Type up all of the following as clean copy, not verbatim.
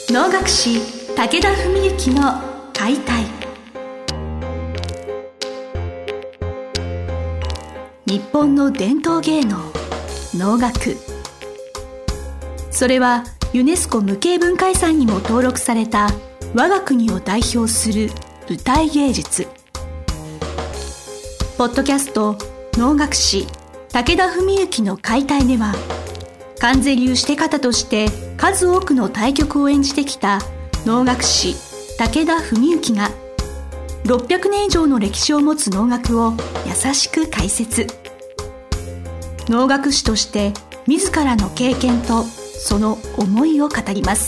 能楽師武田文幸の解体。日本の伝統芸能能楽、それはユネスコ無形文化遺産にも登録された我が国を代表する舞台芸術。ポッドキャスト能楽師武田文幸の解体では、観世流して方として数多くの大曲を演じてきた能楽師武田文幸が600年以上の歴史を持つ能楽を優しく解説。能楽師として自らの経験とその思いを語ります。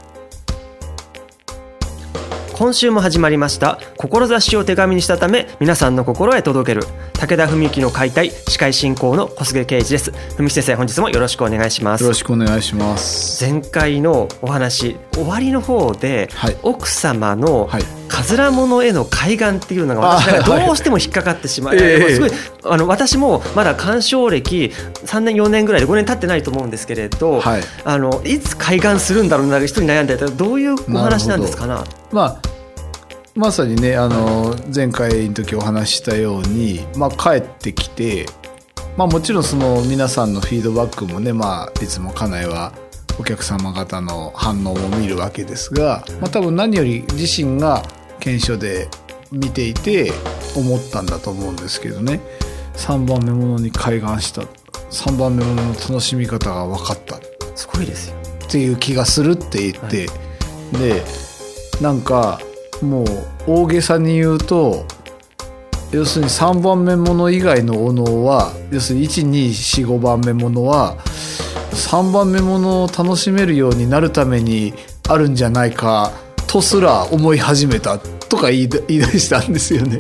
今週も始まりました志を手紙にしたため皆さんの心へ届ける武田文幸の解体。司会進行の小菅圭一です。文幸先生、本日もよろしくお願いします。 よろしくお願いします。 前回のお話終わりの方で、 はい、 奥様のかずらものへの開眼っていうのが私がどうしても引っかかってしまう、すごい私もまだ鑑賞歴3年4年ぐらいで5年経ってないと思うんですけれど、はい、いつ開眼するんだろうな、人に悩んでいたらどういうお話なんですかな。 まさにね、前回の時お話ししたように、帰ってきて、もちろんその皆さんのフィードバックもね、いつも家内はお客様方の反応を見るわけですが、多分何より自身が検証で見ていて思ったんだと思うんですけどね、3番目ものに開眼した、3番目ものの楽しみ方が分かった、 すごいですよっていう気がするって言って、はい、でなんかもう大げさに言うと、要するに3番目もの以外のお能は、要するに1、2、4、5番目ものは3番目ものを楽しめるようになるためにあるんじゃないかとすら思い始めたとか言い出したんですよね。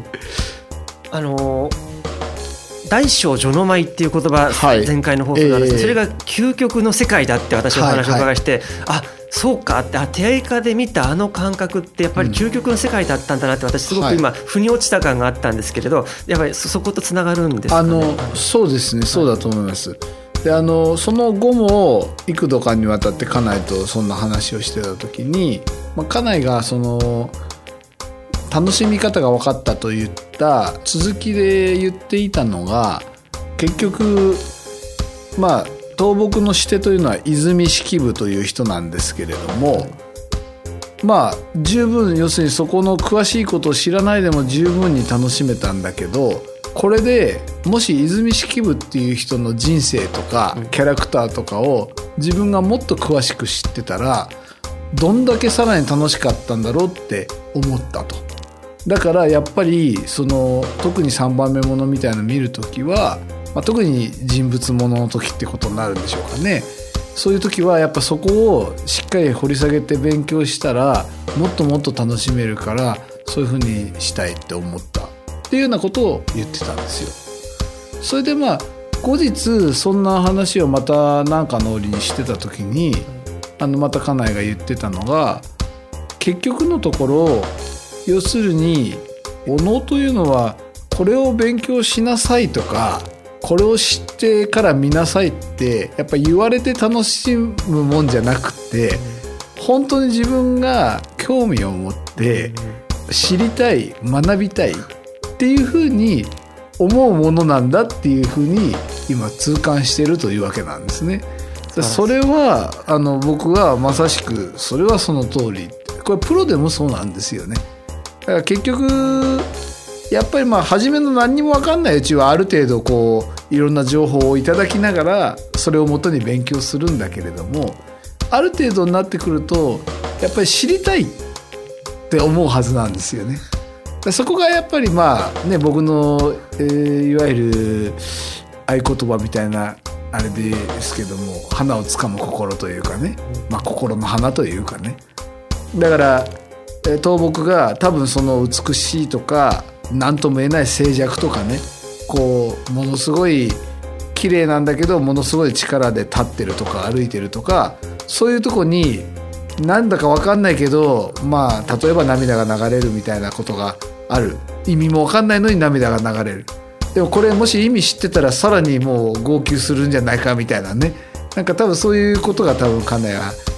大小序の舞っていう言葉、はい、前回の放送なんですけど、それが究極の世界だって私はお話を伺いして、そうかって、手画で見た感覚ってやっぱり究極の世界だったんだなって、私すごく今腑に落ちた感があったんですけれど、やっぱりそことつながるんですかね。 そうですね、そうだと思います。でその後も幾度かにわたって家内とそんな話をしてた時に、家内がその楽しみ方が分かったと言った続きで言っていたのが、結局倒木の師弟というのは泉式部という人なんですけれども、十分、要するにそこの詳しいことを知らないでも十分に楽しめたんだけど、これでもし泉式部っていう人の人生とかキャラクターとかを自分がもっと詳しく知ってたら、どんだけさらに楽しかったんだろうって思ったと。だからやっぱり特に3番目ものみたいなの見るときは、特に人物ものの時ってことになるんでしょうかね。そういう時はやっぱそこをしっかり掘り下げて勉強したらもっともっと楽しめるから、そういうふうにしたいって思ったっていうようなことを言ってたんですよ。それで後日そんな話をまた何かの折にしてた時に、また家内が言ってたのが、結局のところ、要するにお能というのはこれを勉強しなさいとか、これを知ってから見なさいってやっぱ言われて楽しむもんじゃなくて、本当に自分が興味を持って知りたい、学びたいっていうふうに思うものなんだっていうふうに今痛感してるというわけなんですね。それは僕はまさしくそれはその通り、これプロでもそうなんですよね。だから結局やっぱり初めの何にも分かんないうちはある程度いろんな情報をいただきながらそれをもとに勉強するんだけれども、ある程度になってくるとやっぱり知りたいって思うはずなんですよね。そこがやっぱり僕の、いわゆる合言葉みたいなあれですけども、花をつかむ心というかね、心の花というかね。だから倒木が多分その美しいとか何とも言えない静寂とかね、ものすごい綺麗なんだけどものすごい力で立ってるとか歩いてるとか、そういうとこになんだか分かんないけど、例えば涙が流れるみたいなことがある。意味も分かんないのに涙が流れる。でもこれもし意味知ってたらさらにもう号泣するんじゃないかみたいなね、なんか多分そういうことが多分家内は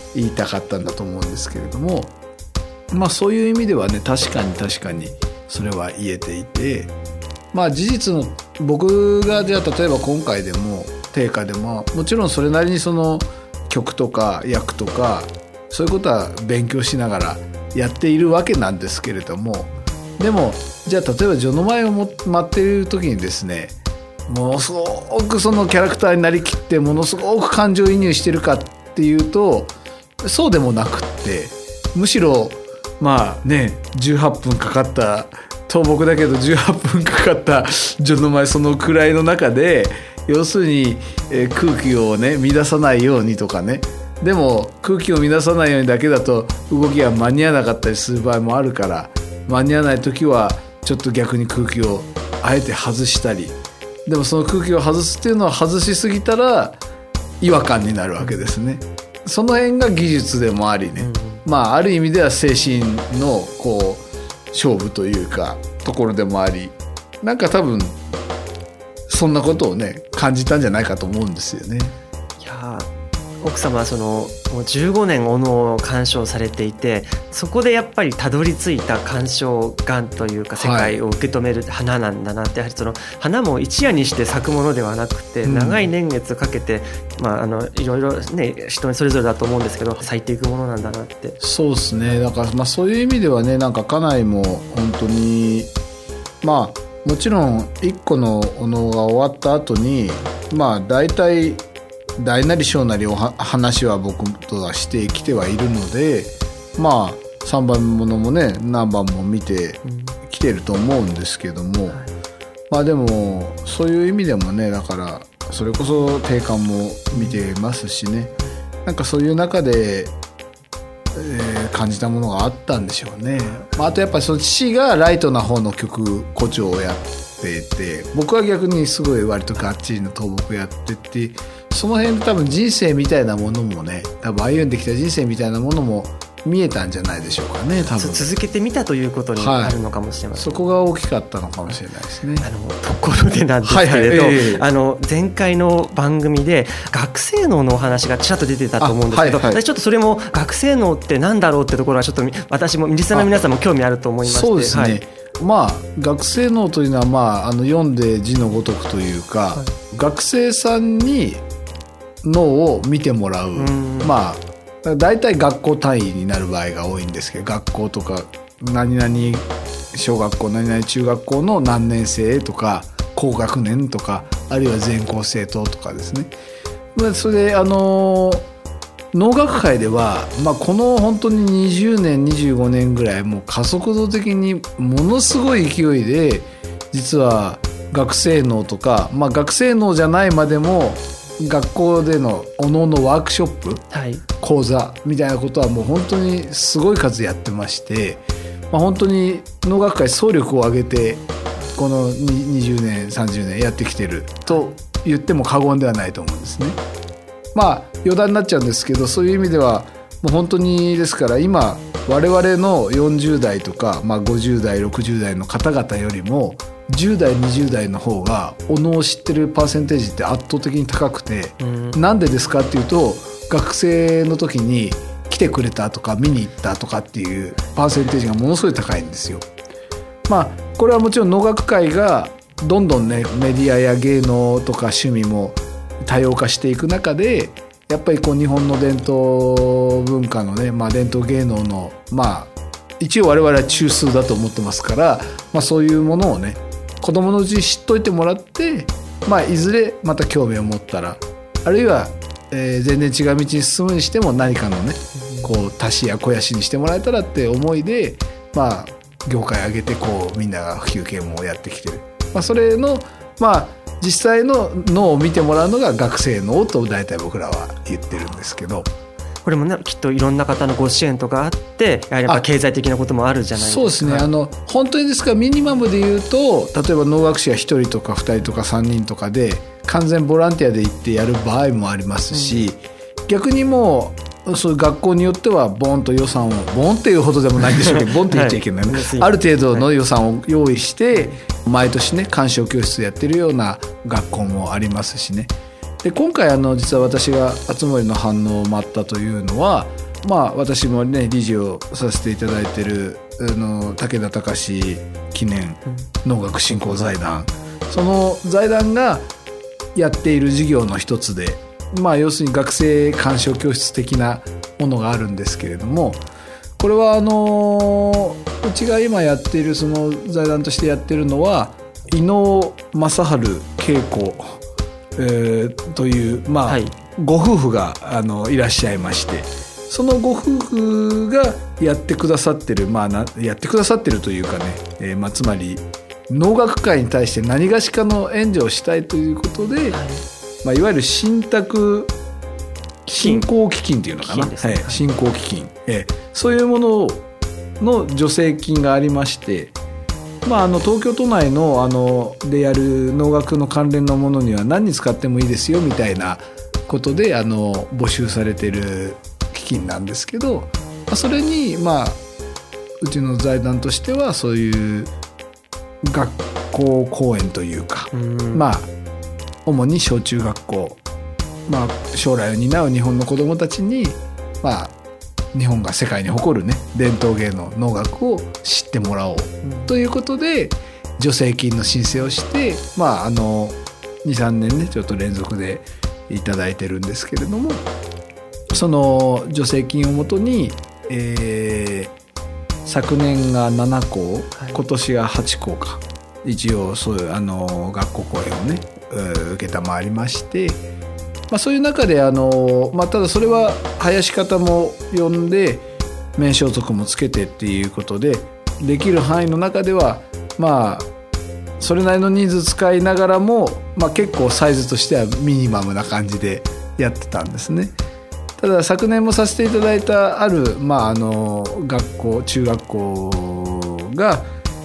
言いたかったんだと思うんですけれども、そういう意味ではね、確かにそれは言えていて、事実の僕がじゃあ例えば今回でも定価でももちろんそれなりにその曲とか役とかそういうことは勉強しながらやっているわけなんですけれども、でもじゃあ例えば序の前を待っている時にですね、ものすごくそのキャラクターになりきってものすごく感情移入してるかっていうとそうでもなくって、むしろ18分かかった倒木だけど18分かかった序の前、そのくらいの中で要するに空気をね乱さないようにとかね、でも空気を乱さないようにだけだと動きが間に合わなかったりする場合もあるから、間に合わない時はちょっと逆に空気をあえて外したり、でもその空気を外すっていうのは外しすぎたら違和感になるわけですね。その辺が技術でもありね、ある意味では精神の勝負というかところでもあり、多分そんなことをね感じたんじゃないかと思うんですよね。 いや奥様はもう15年お能を鑑賞されていて、そこでやっぱりたどり着いた鑑賞眼というか世界を受け止める花なんだなって、やはりその花も一夜にして咲くものではなくて、長い年月かけて、いろいろね人それぞれだと思うんですけど咲いていくものなんだなって。そうですね。 だからそういう意味ではね、家内も本当にもちろん1個のお能が終わった後に大体大なり小なり話は僕とはしてきてはいるので、3番ものもね何番も見てきてると思うんですけども、でもそういう意味でもね、だからそれこそ定款も見てますしね、そういう中で、感じたものがあったんでしょうね。あとやっぱり父がライトな方の曲胡蝶をやっていて、僕は逆にすごい割とがっちりの倒木やってて、その辺で多分人生みたいなものもね、多分歩んできた人生みたいなものも見えたんじゃないでしょうかね。多分続けてみたということにあるのかもしれません、 そこが大きかったのかもしれないですね。 ところでなんですけれど、前回の番組で学生能のお話がちらっと出てたと思うんですけど、私ちょっとそれも学生能ってなんだろうってところはちょっと私もリスナーの皆さんも興味あると思いまして。 そうですね、学生能というのは、読んで字のごとくというか、学生さんに脳を見てもらう、大体学校単位になる場合が多いんですけど、学校とか何々小学校何々中学校の何年生とか高学年とか、あるいは全校生徒とかですね。それで能楽界では、この本当に20年25年ぐらいもう加速度的にものすごい勢いで、実は学生能とか、学生能じゃないまでも学校でのおののワークショップ、講座みたいなことはもう本当にすごい数やってまして、本当に能楽界総力を挙げてこの20年30年やってきてると言っても過言ではないと思うんですね。余談になっちゃうんですけど、そういう意味ではもう本当にですから、今我々の40代とか、50代60代の方々よりも10代20代の方がお能を知ってるパーセンテージって圧倒的に高くて、なんでですかっていうと、学生の時に来てくれたとか見に行ったとかっていうパーセンテージがものすごい高いんですよ。これはもちろん能楽界がどんどんねメディアや芸能とか趣味も多様化していく中で、やっぱり日本の伝統文化のね、伝統芸能の一応我々は中枢だと思ってますから、そういうものをね子供のうちに知っといてもらって、いずれまた興味を持ったら、あるいは、全然違う道に進むにしても何かのね足しや肥やしにしてもらえたらって思いで、業界上げてみんなが普及系もやってきてる、それの実際の脳を見てもらうのが学生脳と大体僕らは言ってるんですけど、 これもねきっといろんな方のご支援とかあって、やはり経済的なこともあるじゃないですか。 そうですね、本当にですからミニマムで言うと、例えば能楽師が1人とか2人とか3人とかで完全ボランティアで行ってやる場合もありますし、逆にもうそういう学校によってはボンと予算をボンっていうほどでもないんでしょうけどボンって言っちゃいけないね、ある程度の予算を用意して毎年ね鑑賞教室やってるような学校もありますしね。 で今回実は私が熱護の反応を待ったというのは、私もね理事をさせていただいている武田隆記念能楽振興財団、その財団がやっている事業の一つで、要するに学生鑑賞教室的なものがあるんですけれども、これはうちが今やっているその財団としてやっているのは伊能正治恵子、という、ご夫婦がいらっしゃいまして、そのご夫婦がやってくださってる、やってくださってるというかね、つまり能楽界に対して何がしかの援助をしたいということで、いわゆる信託振興基金っていうのかな、振興基金、そういうものの助成金がありまして、東京都内のでやる能楽の関連のものには何に使ってもいいですよみたいなことで募集されている基金なんですけど、それにうちの財団としてはそういう学校公演というか、主に小中学校、将来を担う日本の子どもたちに、日本が世界に誇るね伝統芸能能楽を知ってもらおうということで助成金の申請をして、2、3年ねちょっと連続でいただいてるんですけれども、その助成金をもとに、昨年が7校、今年が8校か、一応そういう学校公演をね承りまして、そういう中でただそれは林方も呼んで名装束もつけてっていうことでできる範囲の中ではそれなりの人数使いながらも、結構サイズとしてはミニマムな感じでやってたんですね。ただ昨年もさせていただいたある、学校中学校が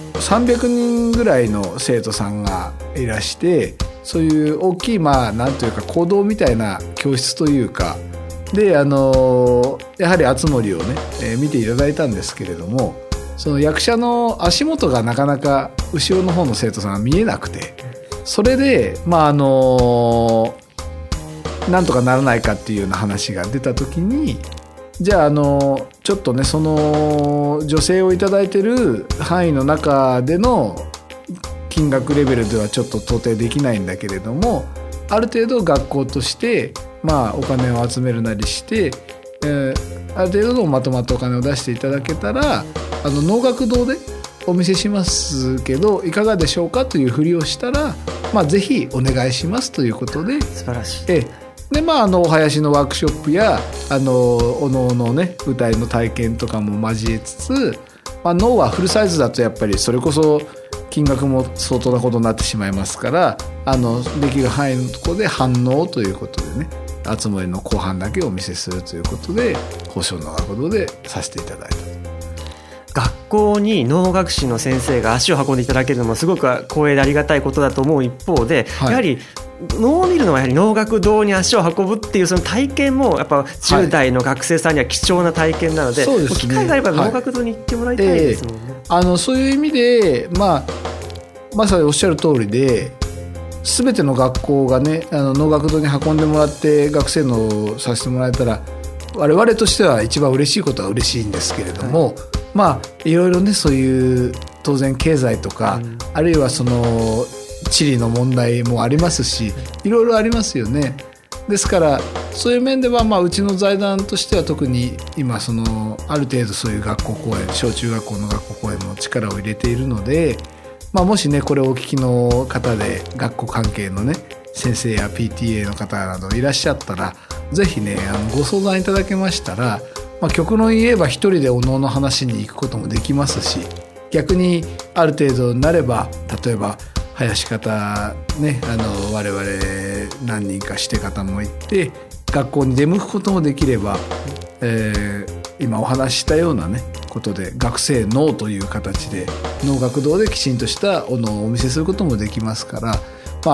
300人ぐらいの生徒さんがいらして、そういう大きいなんというか講堂みたいな教室というかでやはり熱護をね、見ていただいたんですけれども、その役者の足元がなかなか後ろの方の生徒さんが見えなくて、それでなんとかならないかっていうような話が出た時に、じゃあちょっとねその助成をいただいてる範囲の中での金額レベルではちょっと到底できないんだけれども、ある程度学校としてお金を集めるなりして、ある程度のまとまったお金を出していただけたら能楽堂でお見せしますけどいかがでしょうかというふりをしたら、ぜひお願いしますということで、 素晴らしい。 でお囃子のワークショップやお能のね舞台の体験とかも交えつつ、能はフルサイズだとやっぱりそれこそ金額も相当なことになってしまいますから、できる範囲のところで反応ということでね、熱護の後半だけお見せするということで宝生能楽堂でさせていただいたと。 学校に能楽師の先生が足を運んでいただけるのもすごく光栄でありがたいことだと思う一方で、やはり能を見るのはやはり能楽堂に足を運ぶっていうその体験もやっぱ10代の学生さんには貴重な体験なので、機会があれば能楽堂に行ってもらいたいですもんね。 そういう意味でまさにおっしゃる通りで、全ての学校がね能楽堂に運んでもらって学生のさせてもらえたら我々としては一番嬉しいことは嬉しいんですけれども、いろいろねそういう当然経済とか、あるいはその地理の問題もありますし、いろいろありますよね。ですからそういう面ではうちの財団としては特に今ある程度そういう学校公演、小中学校の学校公演も力を入れているので、もしねこれをお聞きの方で学校関係のね先生や PTA の方などいらっしゃったらぜひねご相談いただけましたら、極論言えば一人でお能の話に行くこともできますし、逆にある程度になれば例えば林方ね我々何人かして方も行って学校に出向くこともできれば、今お話ししたようなねことで学生能という形で能楽堂できちんとしたお能をお見せすることもできますから、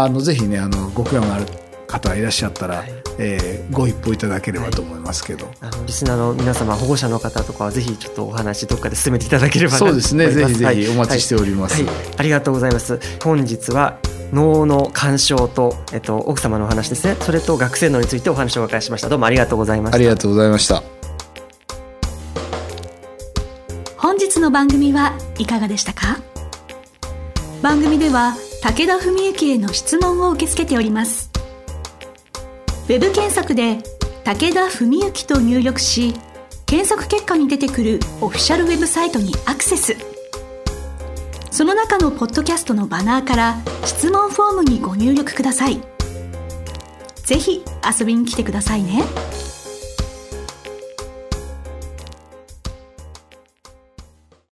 ぜひねご興味ある方がいらっしゃったら、ご一報いただければと思いますけど、 リスナーの皆様保護者の方とかはぜひちょっとお話どっかで進めていただければなと思います。 そうですね、ぜひぜひお待ちしております。 ありがとうございます。本日は脳の干渉と、奥様のお話ですね、それと学生脳についてお話をお伺いしました。どうもありがとうございました。 ありがとうございました。 本日の番組はいかがでしたか？番組では武田文幸への質問を受け付けております。ウェブ検索で武田文幸と入力し、検索結果に出てくるオフィシャルウェブサイトにアクセス。その中のポッドキャストのバナーから質問フォームにご入力ください。ぜひ遊びに来てくださいね。